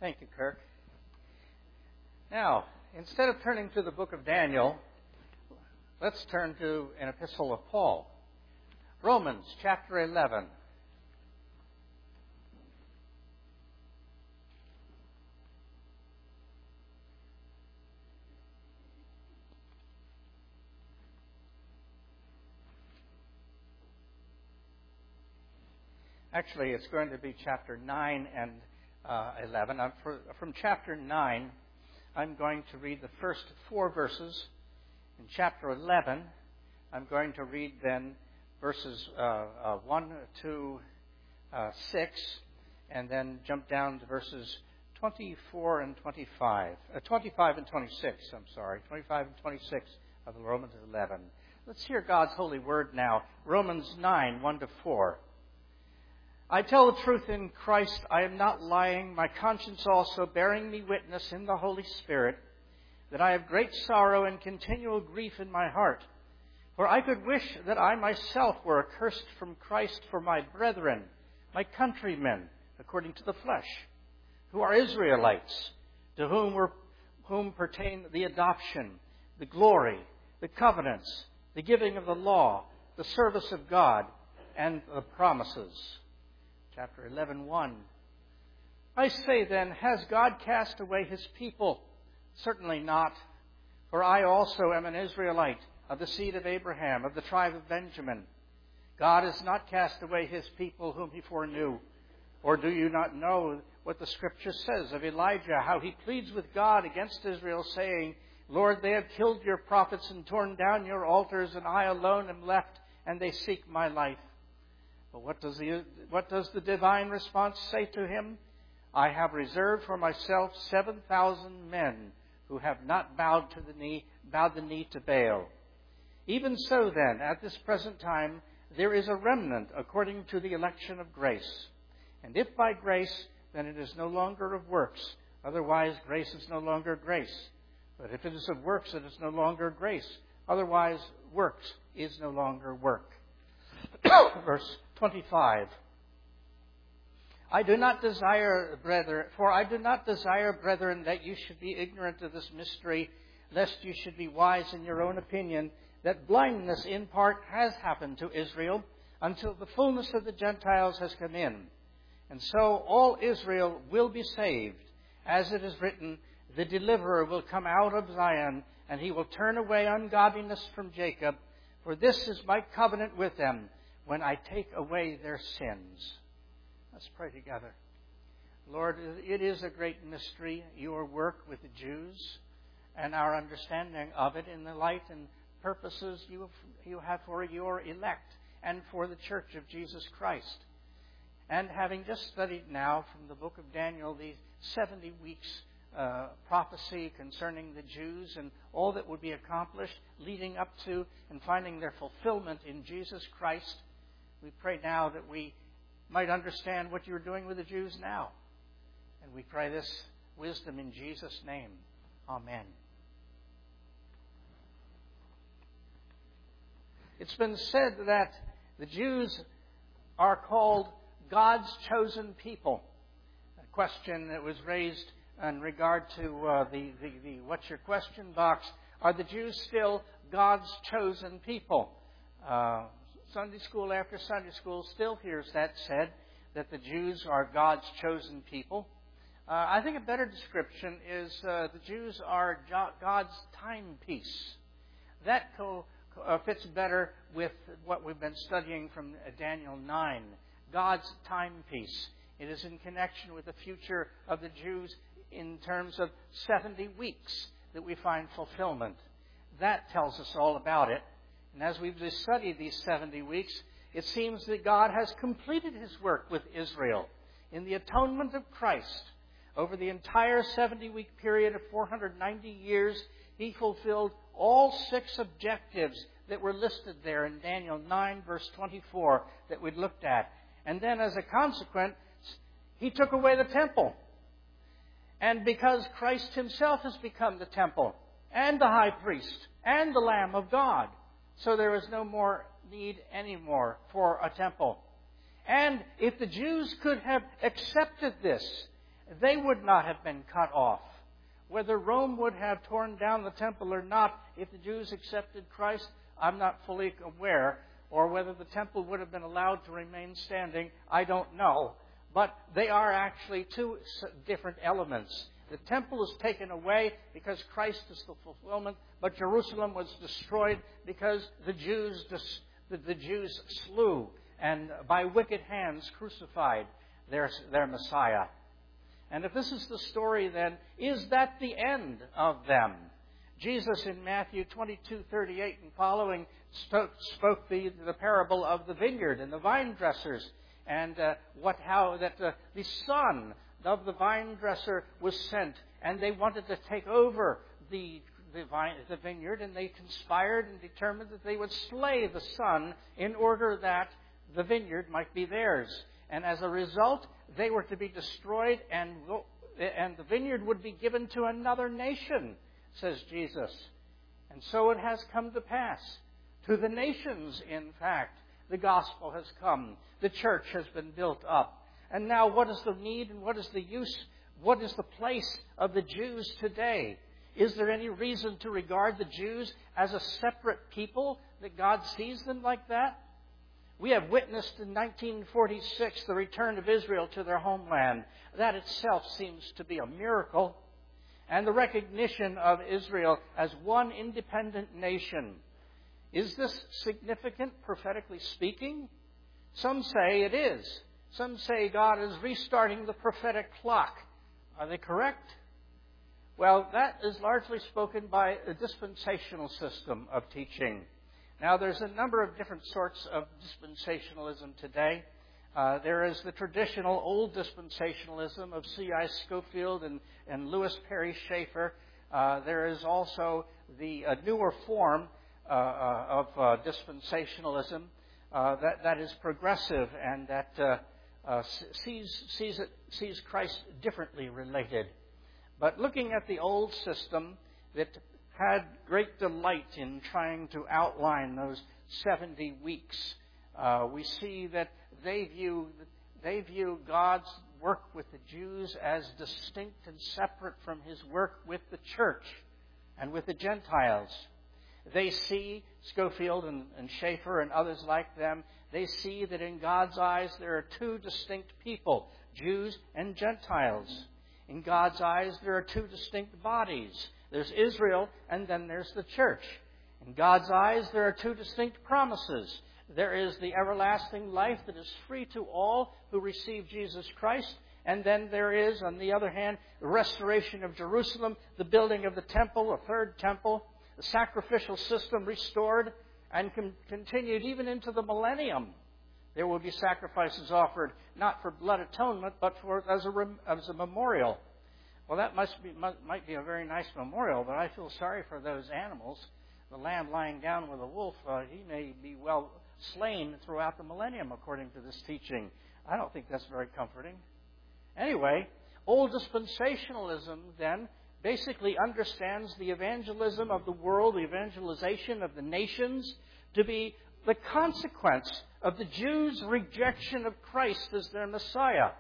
Thank you, Kirk. Now, instead of turning to the book of Daniel, let's turn to an epistle of Paul. Romans chapter 11. Actually, it's going to be chapter 9 and 11. From chapter 9, I'm going to read the first 4 verses. In chapter 11, I'm going to read then verses 1 to 6, and then jump down to verses 24 and 25. 25 and 26, 25 and 26 of Romans 11. Let's hear God's holy word now. Romans 9, 1 to 4. I tell the truth in Christ, I am not lying, my conscience also bearing me witness in the Holy Spirit, that I have great sorrow and continual grief in my heart. For I could wish that I myself were accursed from Christ for my brethren, my countrymen, according to the flesh, who are Israelites, to whom pertain the adoption, the glory, the covenants, the giving of the law, the service of God, and the promises. Chapter 11:1. I say then, has God cast away his people? Certainly not. For I also am an Israelite, of the seed of Abraham, of the tribe of Benjamin. God has not cast away his people whom he foreknew. Or do you not know what the Scripture says of Elijah, how he pleads with God against Israel, saying, Lord, they have killed your prophets and torn down your altars, and I alone am left, and they seek my life. But what does the divine response say to him? I have reserved for myself 7,000 men who have not bowed the knee to Baal. Even so then, at this present time, there is a remnant according to the election of grace. And if by grace, then it is no longer of works. Otherwise, grace is no longer grace. But if it is of works, it is no longer grace. Otherwise, works is no longer work. Verse 25. I do not desire, brethren, that you should be ignorant of this mystery, lest you should be wise in your own opinion, that blindness in part has happened to Israel, until the fullness of the Gentiles has come in. And so all Israel will be saved. As it is written, the deliverer will come out of Zion, and he will turn away ungodliness from Jacob. For this is my covenant with them, when I take away their sins. Let's pray together. Lord, it is a great mystery, your work with the Jews, and our understanding of it in the light and purposes you have for your elect and for the Church of Jesus Christ. And having just studied now from the book of Daniel, the 70 weeks prophecy concerning the Jews and all that would be accomplished leading up to and finding their fulfillment in Jesus Christ, we pray now that we might understand what you're doing with the Jews now. And we pray this wisdom in Jesus' name. Amen. It's been said that the Jews are called God's chosen people. A question that was raised in regard to the what's your question box. Are the Jews still God's chosen people? Sunday school after Sunday school still hears that said, that the Jews are God's chosen people. I think a better description is the Jews are God's timepiece. That fits better with what we've been studying from Daniel 9. God's timepiece. It is in connection with the future of the Jews in terms of 70 weeks that we find fulfillment. That tells us all about it. And as we've studied these 70 weeks, it seems that God has completed his work with Israel in the atonement of Christ. Over the entire 70-week period of 490 years, he fulfilled all 6 objectives that were listed there in Daniel 9, verse 24, that we'd looked at. And then as a consequence, he took away the temple. And because Christ himself has become the temple and the high priest and the Lamb of God, so there is no more need anymore for a temple. And if the Jews could have accepted this, they would not have been cut off. Whether Rome would have torn down the temple or not, if the Jews accepted Christ, I'm not fully aware. Or whether the temple would have been allowed to remain standing, I don't know. But they are actually two different elements. The temple is taken away because Christ is the fulfillment, but Jerusalem was destroyed because the Jews slew and by wicked hands crucified their Messiah. And if this is the story, then is that the end of them? Jesus in Matthew 22:38 and following spoke the parable of the vineyard and the vine dressers, and how the son of the vine dresser was sent, and they wanted to take over the vineyard, and they conspired and determined that they would slay the son in order that the vineyard might be theirs. And as a result, they were to be destroyed, and the vineyard would be given to another nation, says Jesus. And so it has come to pass. To the nations, in fact, the gospel has come. The church has been built up. And now what is the need and what is the use? What is the place of the Jews today? Is there any reason to regard the Jews as a separate people, that God sees them like that? We have witnessed in 1946 the return of Israel to their homeland. That itself seems to be a miracle. And the recognition of Israel as one independent nation. Is this significant, prophetically speaking? Some say it is. Some say God is restarting the prophetic clock. Are they correct? Well, that is largely spoken by a dispensational system of teaching. Now, there's a number of different sorts of dispensationalism today. There is the traditional old dispensationalism of C.I. Scofield and Lewis Perry Schaeffer. There is also the newer form of dispensationalism that is progressive and that sees Christ differently related. But looking at the old system that had great delight in trying to outline those 70 weeks, we see that they view God's work with the Jews as distinct and separate from His work with the church and with the Gentiles. They see, Scofield and Schaeffer and others like them, they see that in God's eyes there are two distinct people, Jews and Gentiles. In God's eyes there are two distinct bodies. There's Israel and then there's the church. In God's eyes there are two distinct promises. There is the everlasting life that is free to all who receive Jesus Christ. And then there is, on the other hand, the restoration of Jerusalem, the building of the temple, a third temple, the sacrificial system restored and continued even into the millennium. There will be sacrifices offered, not for blood atonement, but as a memorial. Well, that might be a very nice memorial, but I feel sorry for those animals. The lamb lying down with a wolf, he may be well slain throughout the millennium, according to this teaching. I don't think that's very comforting. Anyway, old dispensationalism then basically understands the evangelism of the world, the evangelization of the nations, to be the consequence of the Jews' rejection of Christ as their Messiah.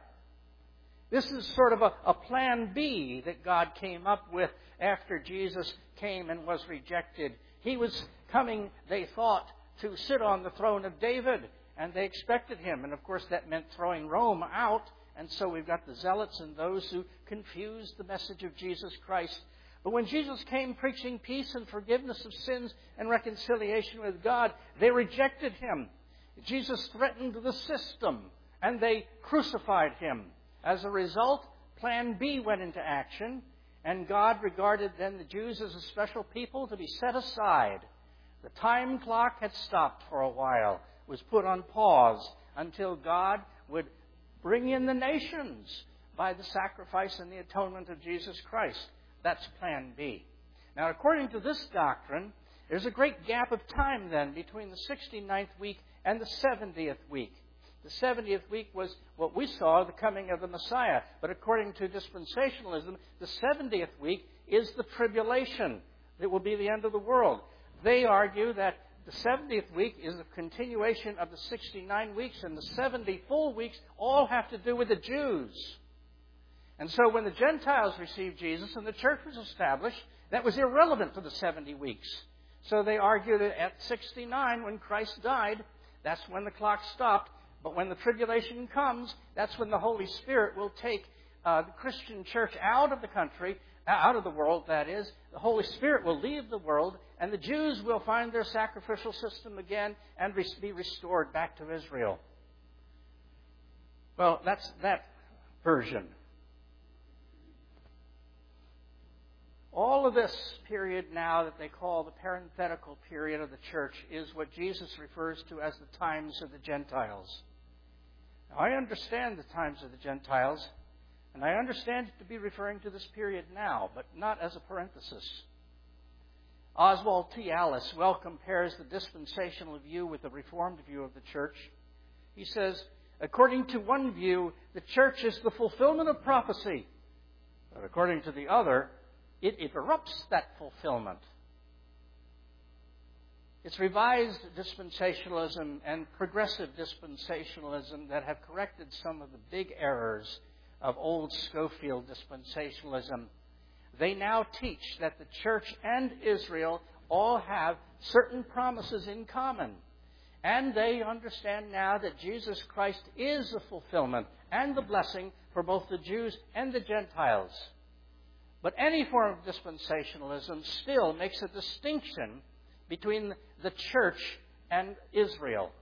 This is sort of a plan B that God came up with after Jesus came and was rejected. He was coming, they thought, to sit on the throne of David, and they expected him. And of course that meant throwing Rome out. And so we've got the zealots and those who confused the message of Jesus Christ. But when Jesus came preaching peace and forgiveness of sins and reconciliation with God, they rejected him. Jesus threatened the system, and they crucified him. As a result, Plan B went into action, and God regarded then the Jews as a special people to be set aside. The time clock had stopped for a while, was put on pause until God would bring in the nations by the sacrifice and the atonement of Jesus Christ. That's Plan B. Now, according to this doctrine, there's a great gap of time then between the 69th week and the 70th week. The 70th week was what we saw, the coming of the Messiah. But according to dispensationalism, the 70th week is the tribulation. It will be the end of the world. They argue that the 70th week is a continuation of the 69 weeks, and the 70 full weeks all have to do with the Jews. And so when the Gentiles received Jesus and the church was established, that was irrelevant to the 70 weeks. So they argued that at 69, when Christ died, that's when the clock stopped. But when the tribulation comes, that's when the Holy Spirit will take the Christian church out of the country, out of the world, that is. The Holy Spirit will leave the world, and the Jews will find their sacrificial system again and be restored back to Israel. Well, that's that version. All of this period now that they call the parenthetical period of the church is what Jesus refers to as the times of the Gentiles. Now, I understand the times of the Gentiles, and I understand it to be referring to this period now, but not as a parenthesis. Oswald T. Allis well compares the dispensational view with the Reformed view of the church. He says, according to one view, the church is the fulfillment of prophecy. But according to the other, it interrupts that fulfillment. It's revised dispensationalism and progressive dispensationalism that have corrected some of the big errors of old Scofield dispensationalism. They now teach that the church and Israel all have certain promises in common. And they understand now that Jesus Christ is the fulfillment and the blessing for both the Jews and the Gentiles. But any form of dispensationalism still makes a distinction between the church and Israel.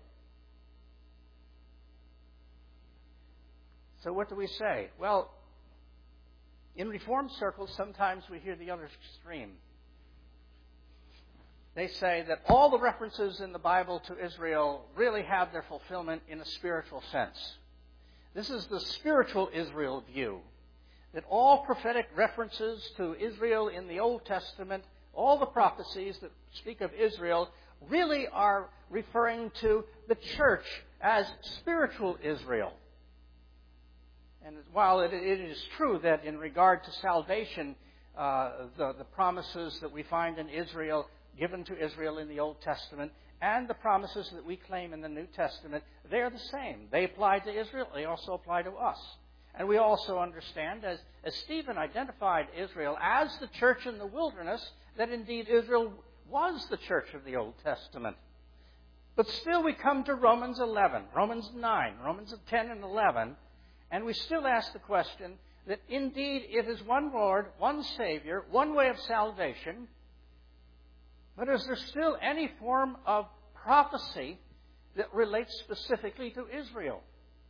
So what do we say? Well, in Reformed circles, sometimes we hear the other extreme. They say that all the references in the Bible to Israel really have their fulfillment in a spiritual sense. This is the spiritual Israel view. That all prophetic references to Israel in the Old Testament, all the prophecies that speak of Israel, really are referring to the church as spiritual Israel. And while it is true that in regard to salvation, the promises that we find in Israel, given to Israel in the Old Testament, and the promises that we claim in the New Testament, they're the same. They apply to Israel, they also apply to us. And we also understand, as Stephen identified Israel as the church in the wilderness, that indeed Israel was the church of the Old Testament. But still we come to Romans 11, Romans 9, Romans 10 and 11, and we still ask the question that indeed it is one Lord, one Savior, one way of salvation, but is there still any form of prophecy that relates specifically to Israel?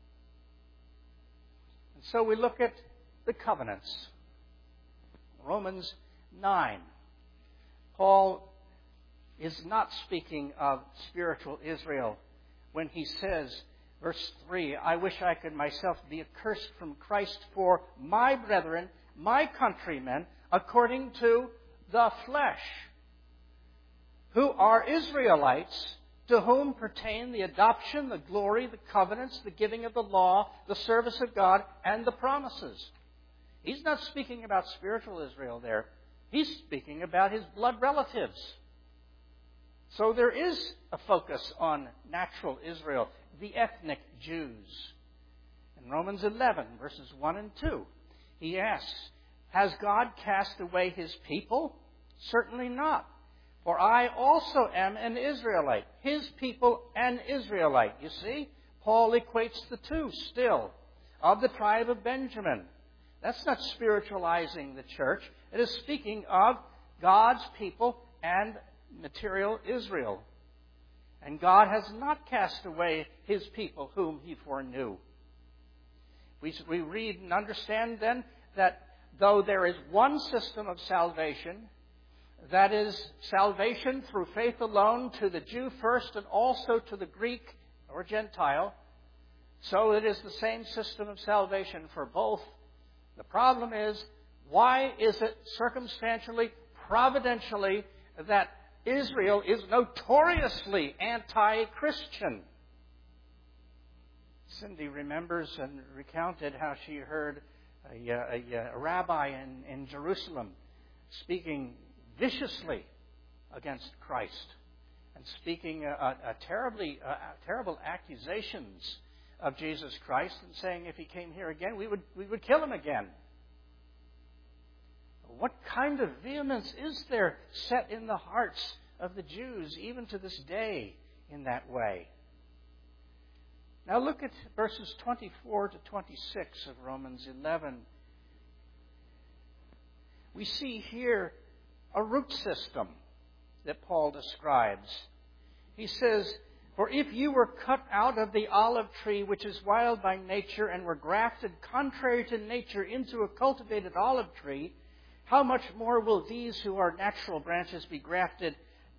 And so we look at the covenants. Romans 9. Paul is not speaking of spiritual Israel when he says, verse 3, I wish I could myself be accursed from Christ for my brethren, my countrymen, according to the flesh, who are Israelites, to whom pertain the adoption, the glory, the covenants, the giving of the law, the service of God, and the promises. He's not speaking about spiritual Israel there. He's speaking about his blood relatives. So there is a focus on natural Israel, the ethnic Jews. In Romans 11, verses 1 and 2, he asks, has God cast away his people? Certainly not. For I also am an Israelite, his people an Israelite. You see, Paul equates the two still, of the tribe of Benjamin. That's not spiritualizing the church. It is speaking of God's people and material Israel. And God has not cast away his people whom he foreknew. We read and understand then that though there is one system of salvation, that is, salvation through faith alone to the Jew first and also to the Greek or Gentile. So it is the same system of salvation for both. The problem is, why is it circumstantially, providentially, that Israel is notoriously anti-Christian? Cindy remembers and recounted how she heard a rabbi in Jerusalem speaking viciously against Christ and speaking terrible accusations of Jesus Christ and saying if he came here again, we would kill him again. What kind of vehemence is there set in the hearts of the Jews, even to this day, in that way? Now look at verses 24 to 26 of Romans 11. We see here a root system that Paul describes. He says, "For if you were cut out of the olive tree, which is wild by nature, and were grafted contrary to nature into a cultivated olive tree, how much more will these who are natural branches be grafted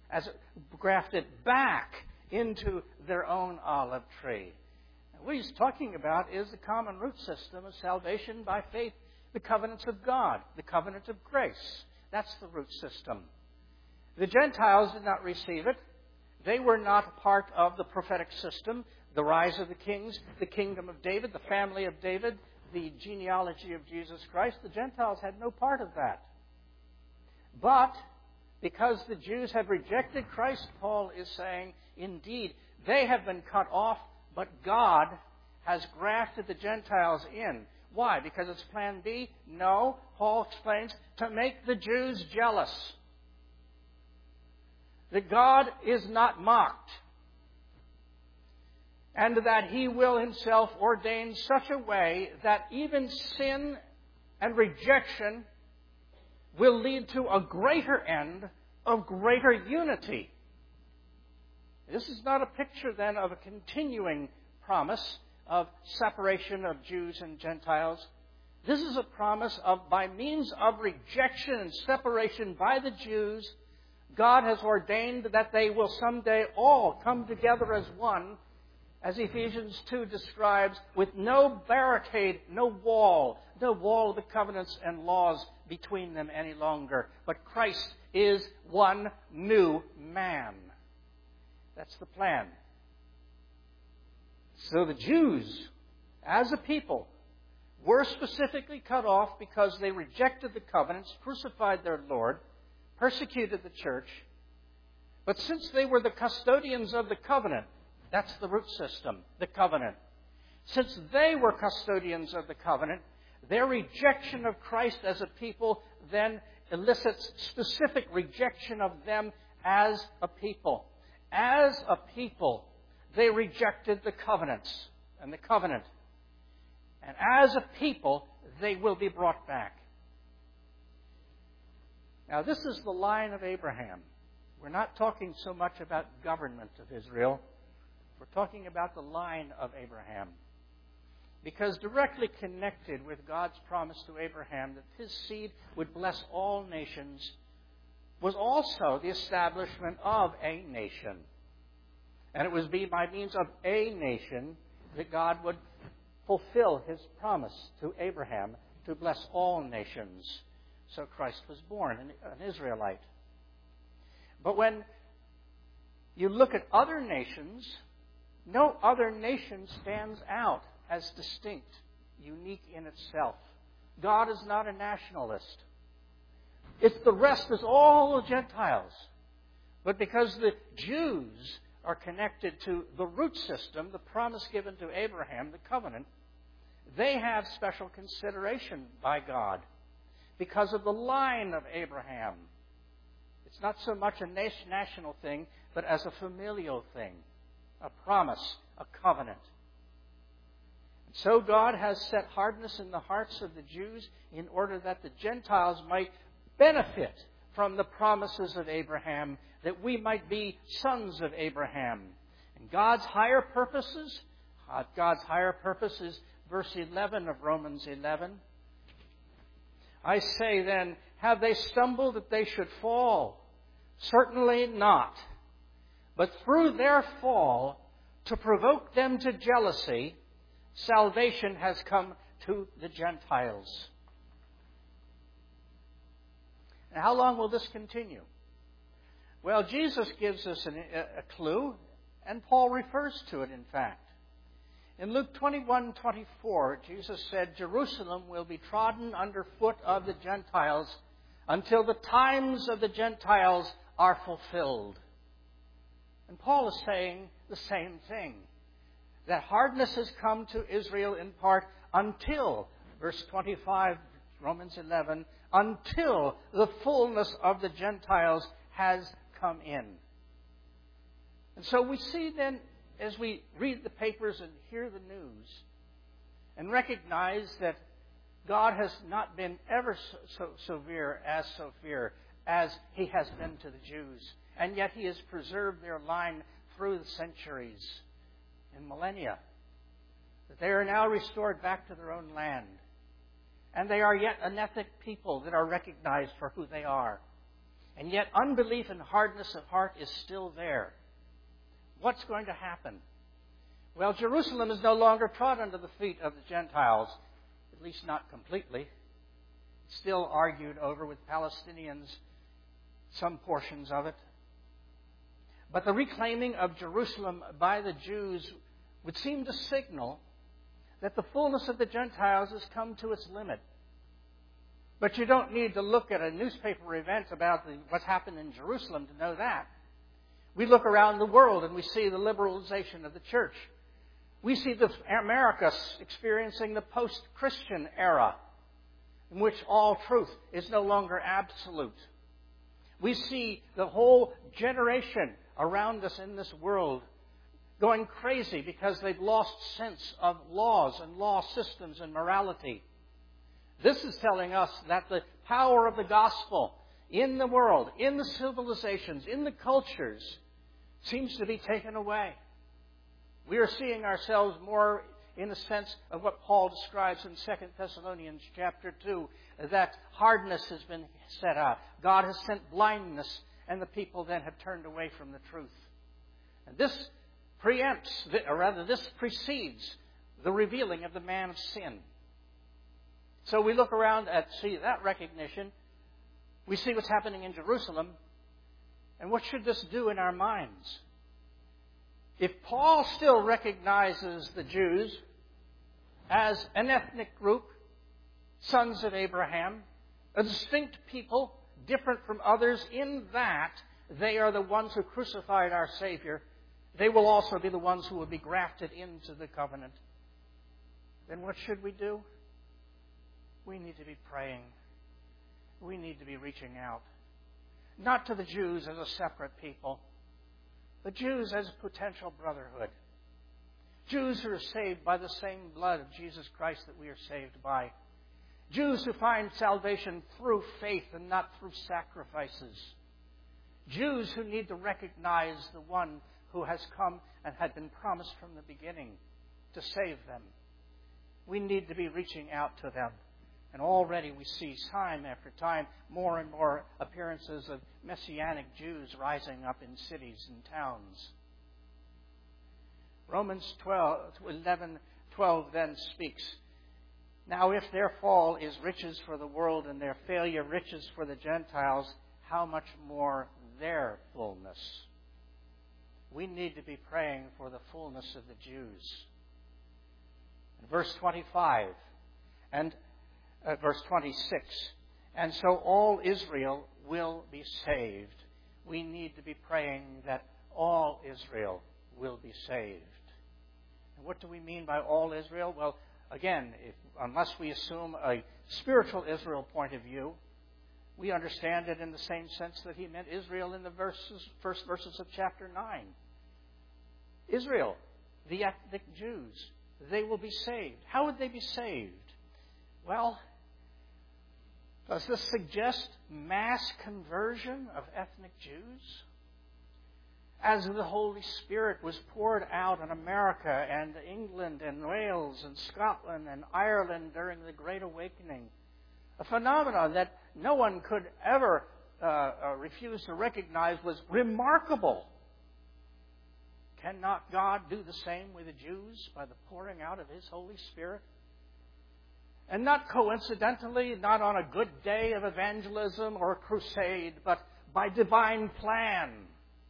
back into their own olive tree?" And what he's talking about is the common root system of salvation by faith, the covenants of God, the covenant of grace. That's the root system. The Gentiles did not receive it. They were not part of the prophetic system, the rise of the kings, the kingdom of David, the family of David, the genealogy of Jesus Christ. The Gentiles had no part of that. But because the Jews had rejected Christ, Paul is saying, indeed, they have been cut off, but God has grafted the Gentiles in. Why? Because it's plan B? No. Paul explains, to make the Jews jealous. That God is not mocked. And that He will Himself ordain such a way that even sin and rejection will lead to a greater end of greater unity. This is not a picture then of a continuing promise of separation of Jews and Gentiles. This is a promise of, by means of rejection and separation by the Jews, God has ordained that they will someday all come together as one, as Ephesians 2 describes, with no barricade, no wall of the covenants and laws between them any longer. But Christ is one new man. That's the plan. So the Jews, as a people, were specifically cut off because they rejected the covenants, crucified their Lord, persecuted the church. But since they were the custodians of the covenant, that's the root system, the covenant. Since they were custodians of the covenant, their rejection of Christ as a people then elicits specific rejection of them as a people. As a people, they rejected the covenants and the covenant. And as a people, they will be brought back. Now, this is the line of Abraham. We're not talking so much about government of Israel. We're talking about the line of Abraham. Because directly connected with God's promise to Abraham that his seed would bless all nations was also the establishment of a nation. And it was by means of a nation that God would fulfill His promise to Abraham to bless all nations. So Christ was born, an Israelite. But when you look at other nations, no other nation stands out as distinct, unique in itself. God is not a nationalist. It's the rest is all the Gentiles. But because the Jews are connected to the root system, the promise given to Abraham, the covenant, they have special consideration by God because of the line of Abraham. It's not so much a national thing, but as a familial thing, a promise, a covenant. And so God has set hardness in the hearts of the Jews in order that the Gentiles might benefit from the promises of Abraham, that we might be sons of Abraham. And God's higher purposes is verse 11 of Romans 11. I say then, have they stumbled that they should fall? Certainly not. But through their fall, to provoke them to jealousy, salvation has come to the Gentiles. Now, how long will this continue? Well, Jesus gives us a clue, and Paul refers to it, in fact. In Luke 21:24, Jesus said, Jerusalem will be trodden underfoot of the Gentiles until the times of the Gentiles are fulfilled. And Paul is saying the same thing, that hardness has come to Israel in part until, verse 25, Romans 11, until the fullness of the Gentiles has come in. And so we see then, as we read the papers and hear the news, and recognize that God has not been ever so severe as He has been to the Jews. And yet He has preserved their line through the centuries and millennia. That they are now restored back to their own land. And they are yet an ethnic people that are recognized for who they are. And yet unbelief and hardness of heart is still there. What's going to happen? Well, Jerusalem is no longer trod under the feet of the Gentiles, at least not completely. It's still argued over with Palestinians, some portions of it. But the reclaiming of Jerusalem by the Jews would seem to signal that the fullness of the Gentiles has come to its limit. But you don't need to look at a newspaper event about what's happened in Jerusalem to know that. We look around the world and we see the liberalization of the church. We see America experiencing the post-Christian era, in which all truth is no longer absolute. We see the whole generation around us in this world going crazy because they've lost sense of laws and law systems and morality. This is telling us that the power of the gospel in the world, in the civilizations, in the cultures, seems to be taken away. We are seeing ourselves more in the sense of what Paul describes in 2 Thessalonians chapter 2, that hardness has been set out. God has sent blindness, and the people then have turned away from the truth. And this precedes the revealing of the man of sin. So we look around and see that recognition. We see what's happening in Jerusalem. And what should this do in our minds? If Paul still recognizes the Jews as an ethnic group, sons of Abraham, a distinct people, different from others, in that they are the ones who crucified our Savior, they will also be the ones who will be grafted into the covenant. Then what should we do? We need to be praying. We need to be reaching out. Not to the Jews as a separate people, but Jews as a potential brotherhood. Jews who are saved by the same blood of Jesus Christ that we are saved by. Jews who find salvation through faith and not through sacrifices. Jews who need to recognize the one who has come and had been promised from the beginning to save them. We need to be reaching out to them. And already we see time after time more and more appearances of Messianic Jews rising up in cities and towns. Romans 11:12 then speaks, "Now if their fall is riches for the world and their failure riches for the Gentiles, how much more their fullness?" We need to be praying for the fullness of the Jews. In verse 25 and verse 26, "And so all Israel will be saved." We need to be praying that all Israel will be saved. And what do we mean by all Israel? Well, again, unless we assume a spiritual Israel point of view, we understand it in the same sense that he meant Israel in the first verses of chapter 9. Israel, the ethnic Jews, they will be saved. How would they be saved? Well, does this suggest mass conversion of ethnic Jews? As the Holy Spirit was poured out on America and England and Wales and Scotland and Ireland during the Great Awakening, a phenomenon that no one could ever refuse to recognize was remarkable. Cannot God do the same with the Jews by the pouring out of His Holy Spirit? And not coincidentally, not on a good day of evangelism or a crusade, but by divine plan.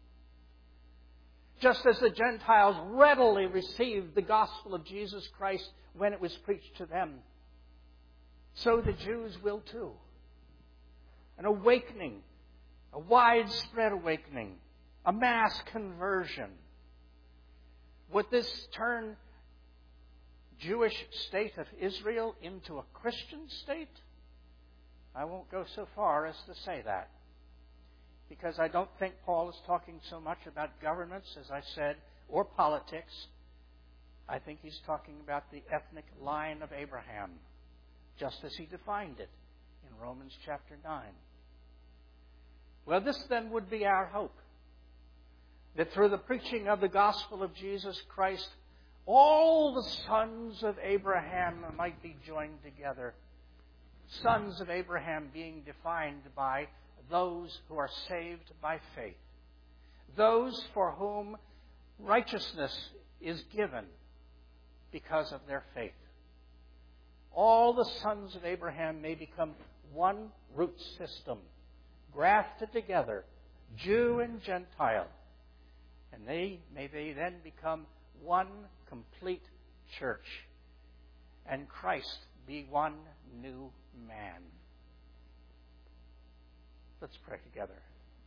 Just as the Gentiles readily received the gospel of Jesus Christ when it was preached to them, so the Jews will too. An awakening, a widespread awakening, a mass conversion. Would this turn Jewish state of Israel into a Christian state? I won't go so far as to say that, because I don't think Paul is talking so much about governments, as I said, or politics. I think he's talking about the ethnic line of Abraham, just as he defined it in Romans chapter 9. Well, this then would be our hope, that through the preaching of the gospel of Jesus Christ, all the sons of Abraham might be joined together. Sons of Abraham being defined by those who are saved by faith, those for whom righteousness is given because of their faith. All the sons of Abraham may become one root system, grafted together, Jew and Gentile, and they then become one complete church, and Christ be one new man. Let's pray together.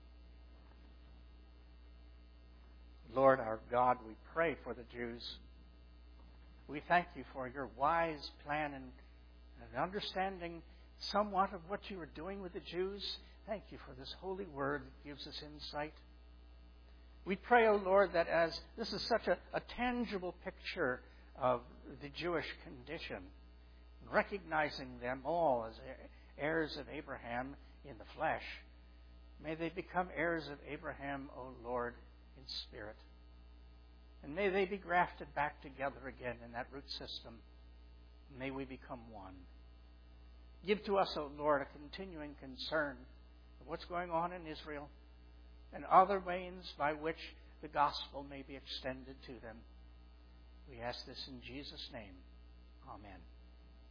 Lord our God, we pray for the Jews. We thank you for your wise plan and understanding somewhat of what you are doing with the Jews. Thank you for this holy word that gives us insight. We pray, O Lord, that as this is such a tangible picture of the Jewish condition, recognizing them all as heirs of Abraham in the flesh, may they become heirs of Abraham, O Lord, in spirit. And may they be grafted back together again in that root system. May we become one. Give to us, O Lord, a continuing concern of what's going on in Israel and other means by which the gospel may be extended to them. We ask this in Jesus' name. Amen.